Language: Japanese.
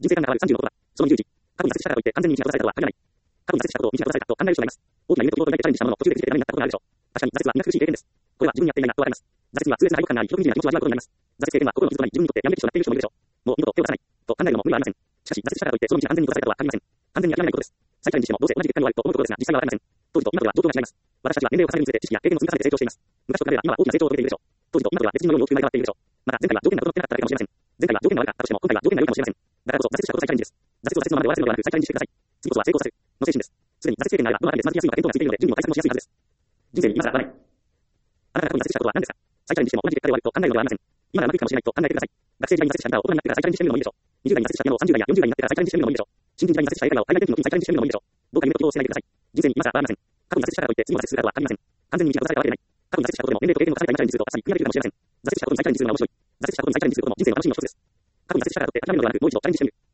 人生観が変わる36は、その20時、過去に挫折したからといって完全に道が閉ざされたとは限らない。過去に挫折したことを道が閉ざされたと考える人がいます。大きな夢と希望と抱いてチャレンジしたものの途中で気づいてダメになったことがあるでしょう。確かに挫折はみんな苦しい経験です。これは自分にやっていないなとわかります。挫折には痛烈な敗北感があり、不気味な気持ちを味わうことになります。挫折経験は心の傷となり、自分にとってやめるべきとなっている人もいるでしょう。もう二度と手を出さない。と考えるのも無理はありません。しかし、挫折したからといってその道が完全に閉ざされたとは限りません。完全に諦めないことです。再チャレンジしてもどうせ同じ結果に終わると思うところですが、実際はわかりません。当時と今とでは状況が違います。私たちは年齢を重ねるにつれて知識や経験を積み重ねて成長しています。昔と比べれば今は大きな成長を遂げているでしょう。当時と今とでは別人のように大きく生まれ変わっているでしょう。また前回は条件が整ってなかっただけかもしれません。前回は条件が悪かったとしても今回は条件が良いかもしれません。だからこそ挫折したこと再チャレンジです。挫折を挫折のままで終わらせるのではなく再チャレンジしてください。次こそは成功させるの精神です。すでに挫折経験があればどの辺でつまずきやすいのか見当がついているので準備も対策もしやすいはずです。人生に今更合わない。あなたが過去に挫折したことは何ですか？再チャレンジしても同じ結果で終わると考えるのではありません。今ならうまくいくかもしれないと考えてください。学生時代に挫折した今を大人になってから再チャレンジしてみるのもいいでしょう。20代に挫折した今を30代や40代になってから再チャレンジしてみるのもいいでしょう。新人時代に挫折した映画を海外転勤の時に再チャレンジしてみるのもいいでしょう。どうか夢と希望を捨てないでください。人生に今更合わません。過去に挫折したからといって次も挫折するかとは限りません。完全に道が閉ざされたわけでない。過去に挫折したことでも年齢と経験を重ねた今チャレンジすると明日に悔やれるかもしれません。挫折したことに再チャレンジするのは面白い。挫折したことに再チャレンジすることも人生の楽しみの一つです。過去に挫折したからといって諦めるのではなくもう一度チャレンジしてみる。